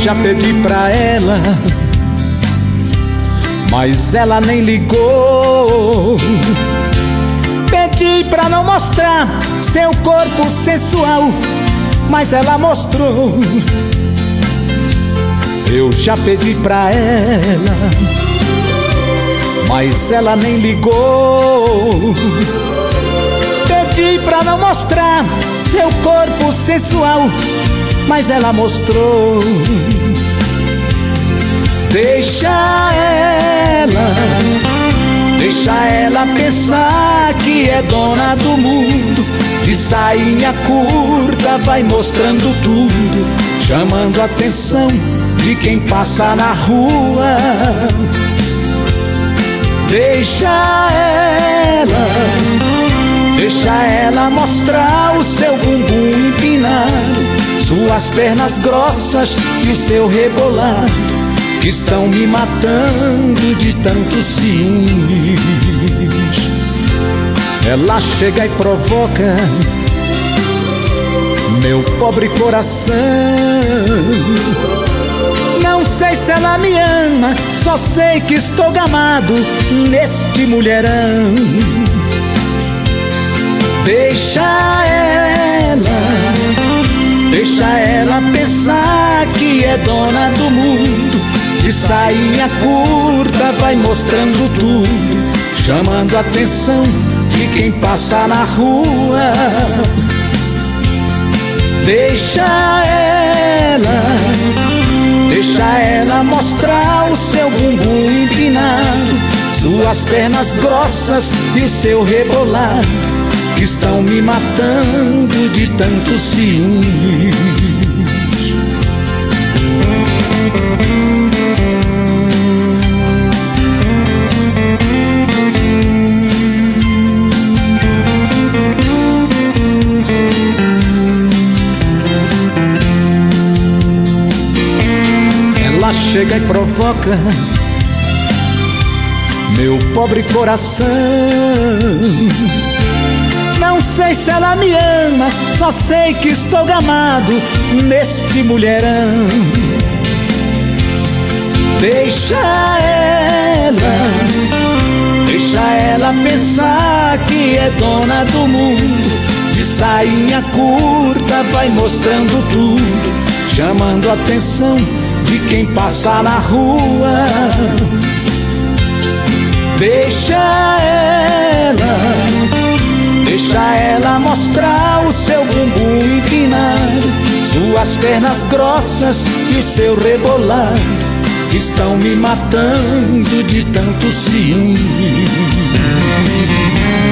já pedi pra ela, mas ela nem ligou. Pedi pra não mostrar seu corpo sensual, mas ela mostrou. Eu já pedi pra ela, mas ela nem ligou. Pedi pra não mostrar seu corpo sensual, mas ela mostrou. Deixa ela pensar que é dona do mundo. De sainha curta vai mostrando tudo, chamando a atenção de quem passa na rua. Deixa ela mostrar o seu bumbum empinado, suas pernas grossas e o seu rebolado, que estão me matando de tantos ciúmes. Ela chega e provoca meu pobre coração. Não sei se ela me ama, só sei que estou gamado neste mulherão. Deixa ela pensar que é dona do mundo. De sainha curta vai mostrando tudo, chamando a atenção de quem passa na rua. Deixa ela mostrar o seu bumbum empinado, suas pernas grossas e o seu rebolado, que estão me matando de tantos ciúmes. Ela chega e provoca meu pobre coração. Não sei se ela me ama, só sei que estou gamado neste mulherão. Deixa ela pensar que é dona do mundo. De sainha curta vai mostrando tudo, chamando a atenção de quem passa na rua. Deixa ela mostrar o seu bumbum empinado, suas pernas grossas e o seu rebolado, que estão me matando de tanto ciúme.